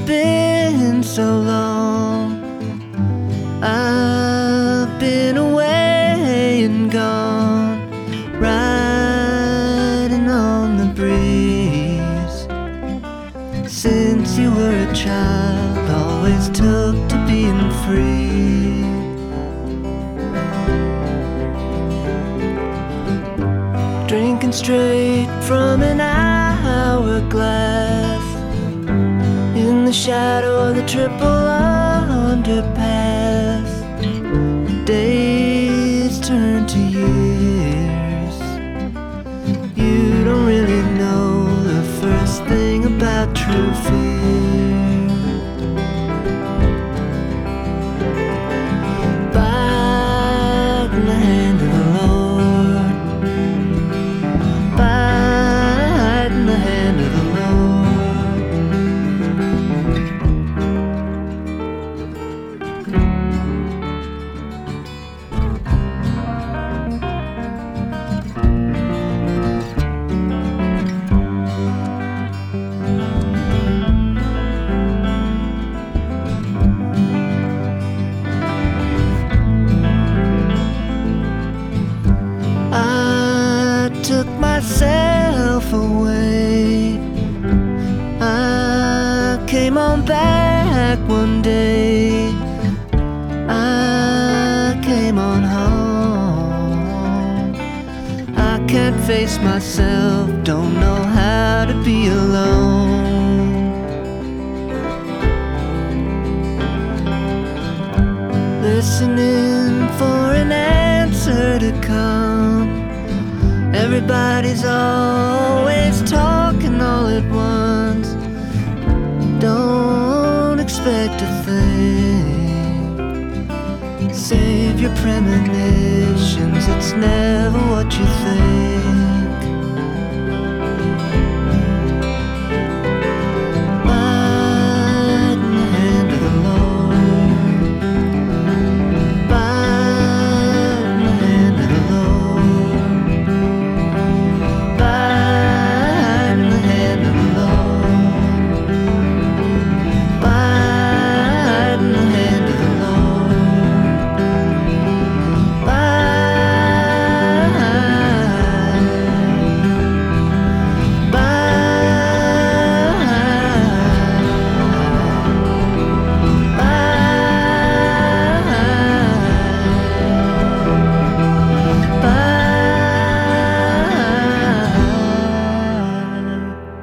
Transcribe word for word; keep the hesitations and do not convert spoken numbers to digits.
been so long. I've been away and gone, riding on the breeze. Since you were a child, always took to being free. Drinking straight from an hourglass, in the shadow of the triple underpass. Days turn to years. You don't really know the first thing about true fear. Bite in the hand of the Lord. Bite in the hand of the Lord. Took myself away. I came on back one day. I came on home. I can't face myself, don't know how to be alone. Listening for an answer to come. Everybody's always talking all at once. Don't expect a thing. Save your premonitions, it's never what you think.